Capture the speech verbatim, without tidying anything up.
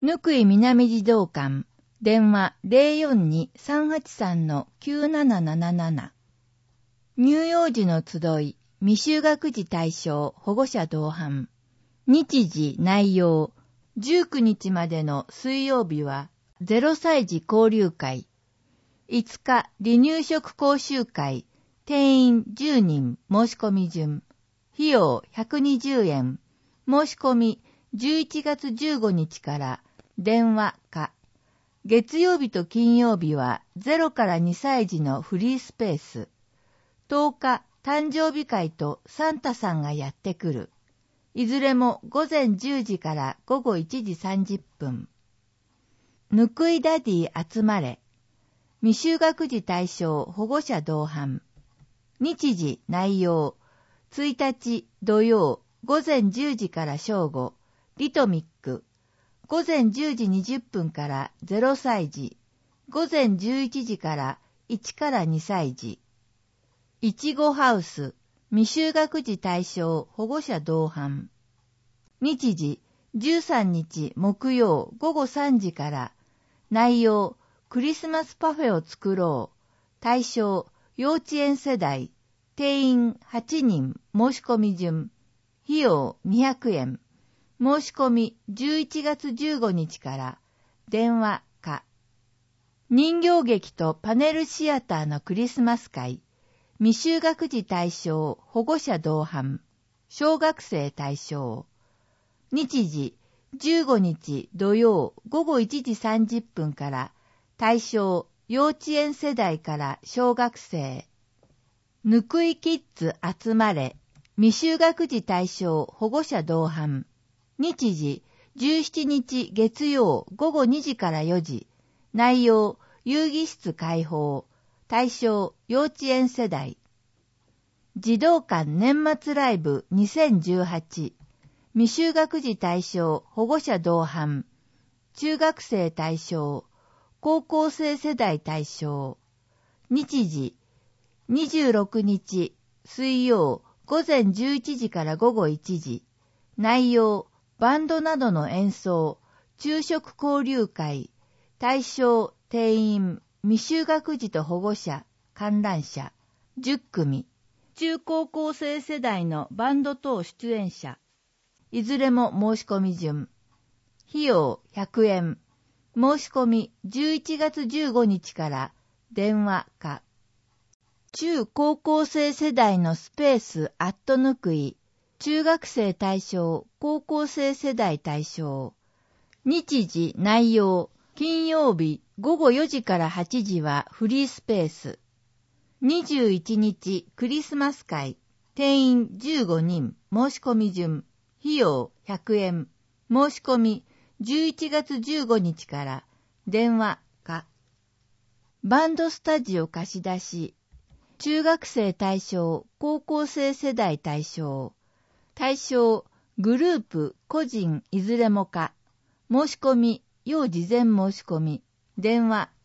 ぬくい南児童館、電話 ゼロよんに さんはちさん きゅうなななななな。乳幼児の集い、未就学児対象保護者同伴。日時内容、じゅうくにちまでの水曜日はゼロさい児交流会。いつか離乳食講習会、定員じゅうにん申し込み順。費用ひゃくにじゅうえん。申し込みじゅういちがつじゅうごにちから電話か。月曜日と金曜日はゼロからにさい児のフリースペース。とおか誕生日会とサンタさんがやってくる。いずれもごぜんじゅうじからごごいちじさんじゅっぷん。ぬくいダディ集まれ。未就学児対象保護者同伴。日時内容。ついたち土曜ごぜんじゅうじから正午。リトミック。ごぜんじゅうじにじゅっぷんからゼロさい児。ごぜんじゅういちじからいちからにさい児。いちごハウス。未就学児対象保護者同伴。日時じゅうさんにち木曜ごごさんじから。内容クリスマスパフェを作ろう。対象幼稚園世代。定員はちにん申し込み順。費用にひゃくえん。申し込みじゅういちがつじゅうごにちから電話か。人形劇とパネルシアターのクリスマス会。未就学児対象保護者同伴。小学生対象。日時じゅうごにち土曜ごごいちじさんじゅっぷんから対象幼稚園世代から小学生。ぬくいキッズ集まれ。未就学児対象保護者同伴。日時じゅうしちにち月曜ごごにじからよじ。内容遊戯室開放。対象幼稚園世代。児童館年末ライブにせんじゅうはち。未就学児対象保護者同伴。中学生対象。高校生世代対象。日時にじゅうろくにち水曜ごぜんじゅういちじからごごいちじ。内容バンドなどの演奏。昼食交流会。対象定員未就学児と保護者観覧者じゅっくみ。中高校生世代のバンド等出演者。いずれも申し込み順。費用ひゃくえん。申し込みじゅういちがつじゅうごにちから電話か。中高校生世代のスペースアットぬくい。中学生対象、高校生世代対象。日時内容。金曜日ごごよじからはちじはフリースペース。にじゅういちにちクリスマス会。定員じゅうごにん申し込み順。費用ひゃくえん。申し込みじゅういちがつじゅうごにちから電話か。バンドスタジオ貸し出し。中学生対象、高校生世代対象。対象、グループ、個人いずれもか。申し込み、要事前申し込み。電話